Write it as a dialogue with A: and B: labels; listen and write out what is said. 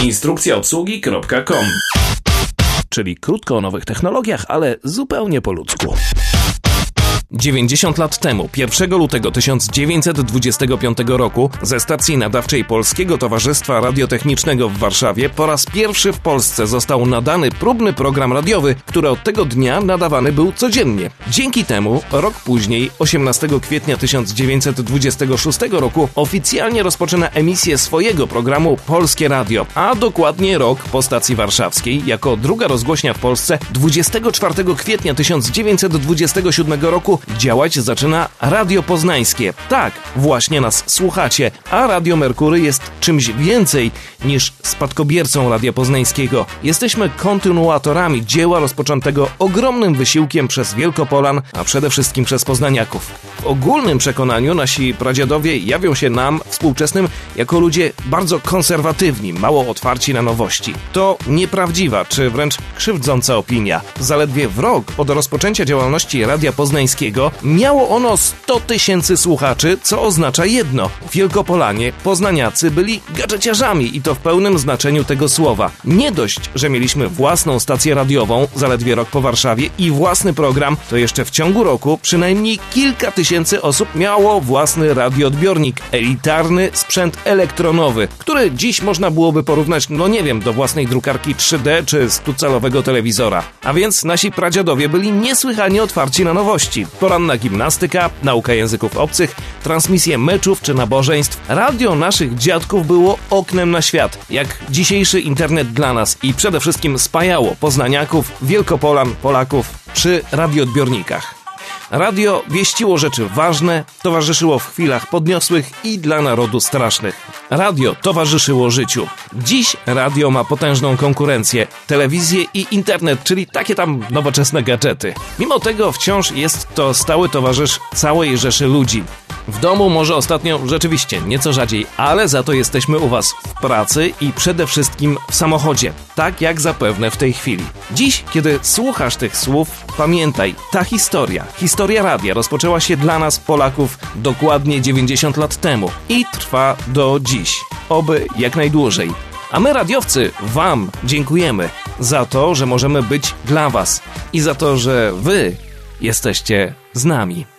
A: Instrukcjaobsługi.com. Czyli krótko o nowych technologiach, ale zupełnie po ludzku. 90 lat temu, 1 lutego 1925 roku, ze stacji nadawczej Polskiego Towarzystwa Radiotechnicznego w Warszawie po raz pierwszy w Polsce został nadany próbny program radiowy, który od tego dnia nadawany był codziennie. Dzięki temu, rok później, 18 kwietnia 1926 roku, oficjalnie rozpoczyna emisję swojego programu Polskie Radio, a dokładnie rok po stacji warszawskiej, jako druga rozgłośnia w Polsce, 24 kwietnia 1927 roku działać zaczyna Radio Poznańskie. Tak, właśnie nas słuchacie, a Radio Merkury jest czymś więcej niż spadkobiercą Radia Poznańskiego. Jesteśmy kontynuatorami dzieła rozpoczętego ogromnym wysiłkiem przez Wielkopolan, a przede wszystkim przez poznaniaków. W ogólnym przekonaniu nasi pradziadowie jawią się nam, współczesnym, jako ludzie bardzo konserwatywni, mało otwarci na nowości. To nieprawdziwa, czy wręcz krzywdząca opinia. Zaledwie w rok od rozpoczęcia działalności Radia Poznańskiego miało ono 100 000 słuchaczy, co oznacza jedno. Wielkopolanie, poznaniacy byli gadżeciarzami i to w pełnym znaczeniu tego słowa. Nie dość, że mieliśmy własną stację radiową, zaledwie rok po Warszawie, i własny program, to jeszcze w ciągu roku przynajmniej kilka tysięcy osób miało własny radioodbiornik, elitarny sprzęt elektronowy, który dziś można byłoby porównać, do własnej drukarki 3D czy 100-calowego telewizora. A więc nasi pradziadowie byli niesłychanie otwarci na nowości. Poranna gimnastyka, nauka języków obcych, transmisje meczów czy nabożeństw. Radio naszych dziadków było oknem na świat, jak dzisiejszy internet dla nas, i przede wszystkim spajało poznaniaków, Wielkopolan, Polaków przy radioodbiornikach. Radio wieściło rzeczy ważne, towarzyszyło w chwilach podniosłych i dla narodu strasznych. Radio towarzyszyło życiu. Dziś radio ma potężną konkurencję, telewizję i internet, czyli takie tam nowoczesne gadżety. Mimo tego wciąż jest to stały towarzysz całej rzeszy ludzi. W domu może ostatnio rzeczywiście nieco rzadziej, ale za to jesteśmy u was w pracy i przede wszystkim w samochodzie, tak jak zapewne w tej chwili. Dziś, kiedy słuchasz tych słów, pamiętaj, ta historia radia rozpoczęła się dla nas, Polaków, dokładnie 90 lat temu i trwa do dziś, oby jak najdłużej. A my, radiowcy, wam dziękujemy za to, że możemy być dla was i za to, że wy jesteście z nami.